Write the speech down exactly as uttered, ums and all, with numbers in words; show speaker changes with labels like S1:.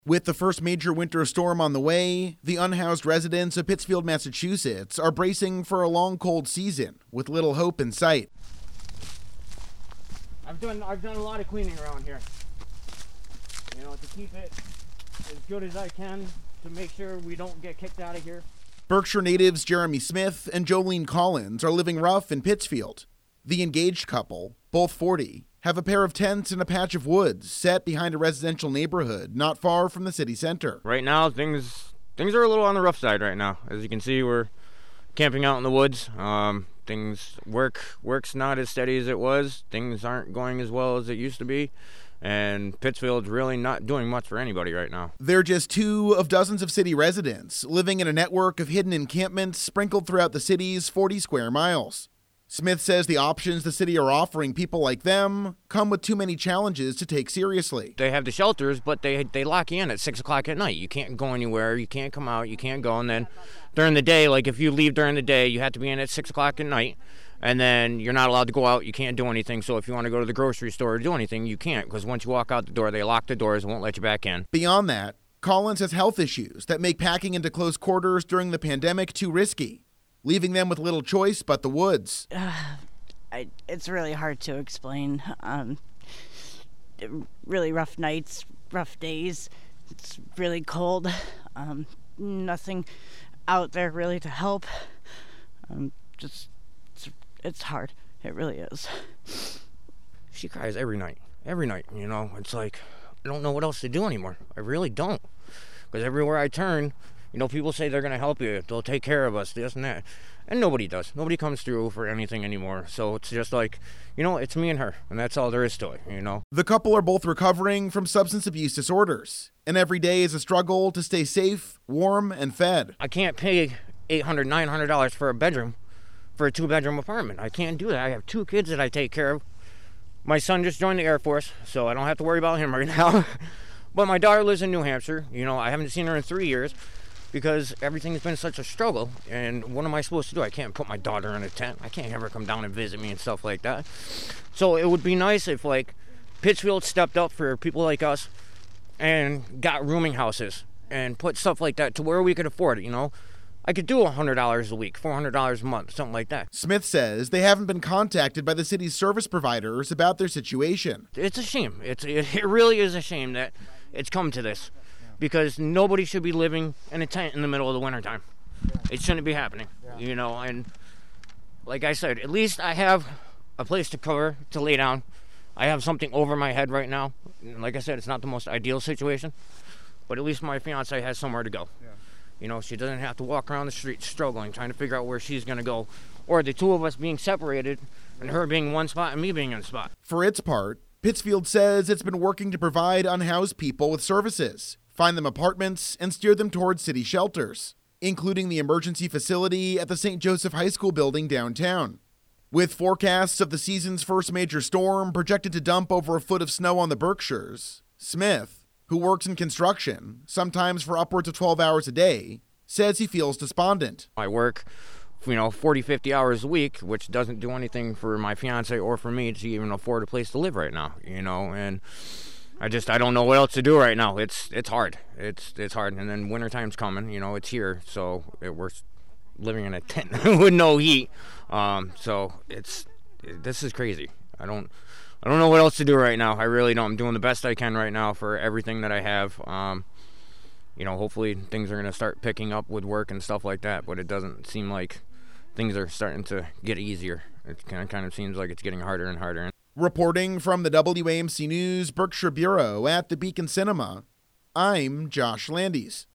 S1: With the first major winter storm on the way, the unhoused residents of Pittsfield, Massachusetts are bracing for a long, cold season with little hope in sight.
S2: I've done I've done a lot of cleaning around here, you know, to keep it as good as I can to make sure we don't get kicked out of here.
S1: Berkshire natives Jeremy Smith and Jolene Collins are living rough in Pittsfield. The engaged couple, both forty, have a pair of tents and a patch of woods set behind a residential neighborhood not far from the city center.
S3: Right now, things things are a little on the rough side right now. As you can see, we're camping out in the woods. Um, things work work's not as steady as it was. Things aren't going as well as it used to be. And Pittsfield's really not doing much for anybody right now.
S1: They're just two of dozens of city residents living in a network of hidden encampments sprinkled throughout the city's forty square miles. Smith says the options the city are offering people like them come with too many challenges to take seriously.
S3: They have the shelters, but they they lock you in at six o'clock at night. You can't go anywhere. You can't come out. You can't go. And then during the day, like if you leave during the day, you have to be in at six o'clock at night. And then you're not allowed to go out. You can't do anything. So if you want to go to the grocery store or do anything, you can't. Because once you walk out the door, they lock the doors and won't let you back in.
S1: Beyond that, Collins has health issues that make packing into close quarters during the pandemic too risky, leaving them with little choice but the woods.
S4: Uh, I, it's really hard to explain. Um, really rough nights, rough days. It's really cold. Um, nothing out there really to help. Um, just... It's hard. It really is.
S3: She cries every night. Every night, you know. It's like, I don't know what else to do anymore. I really don't. Because everywhere I turn, you know, people say they're going to help you. They'll take care of us, this and that. And nobody does. Nobody comes through for anything anymore. So it's just like, you know, it's me and her. And that's all there is to it, you know.
S1: The couple are both recovering from substance abuse disorders. And every day is a struggle to stay safe, warm, and fed.
S3: I can't pay eight hundred dollars, nine hundred dollars for a bedroom. For a two-bedroom apartment. I can't do that. I have two kids that I take care of. My son just joined the Air Force, so I don't have to worry about him right now. But my daughter lives in New Hampshire. You know, I haven't seen her in three years because everything's been such a struggle. And what am I supposed to do? I can't put my daughter in a tent. I can't have her come down and visit me and stuff like that. So it would be nice if, like, Pittsfield stepped up for people like us and got rooming houses and put stuff like that to where we could afford it, you know. I could do one hundred dollars a week, four hundred dollars a month, something like that.
S1: Smith says they haven't been contacted by the city's service providers about their situation.
S3: It's a shame. It's, it really is a shame that it's come to this because nobody should be living in a tent in the middle of the wintertime. It shouldn't be happening, you know. And like I said, at least I have a place to cover, to lay down. I have something over my head right now. Like I said, it's not the most ideal situation, but at least my fiance has somewhere to go. Yeah. You know, she doesn't have to walk around the street struggling, trying to figure out where she's going to go. Or the two of us being separated and her being one spot and me being in a spot.
S1: For its part, Pittsfield says it's been working to provide unhoused people with services, find them apartments, and steer them towards city shelters, including the emergency facility at the Saint Joseph High School building downtown. With forecasts of the season's first major storm projected to dump over a foot of snow on the Berkshires, Smith, who works in construction, sometimes for upwards of twelve hours a day, says he feels despondent.
S3: I work, you know, forty, fifty hours a week, which doesn't do anything for my fiance or for me to even afford a place to live right now, you know, and I just, I don't know what else to do right now. It's it's hard. It's it's hard. And then wintertime's coming, you know, it's here, so it, we're living in a tent with no heat. Um, so it's, it, this is crazy. I don't... I don't know what else to do right now. I really don't. I'm doing the best I can right now for everything that I have. Um, you know, hopefully things are going to start picking up with work and stuff like that, but it doesn't seem like things are starting to get easier. It kind of, kind of seems like it's getting harder and harder.
S1: Reporting from the W A M C News Berkshire Bureau at the Beacon Cinema, I'm Josh Landis.